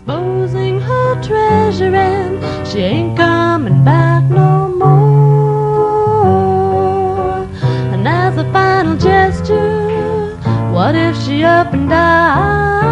exposing her treasure, and she ain't coming back no more. And as a final gesture, what if she up and died?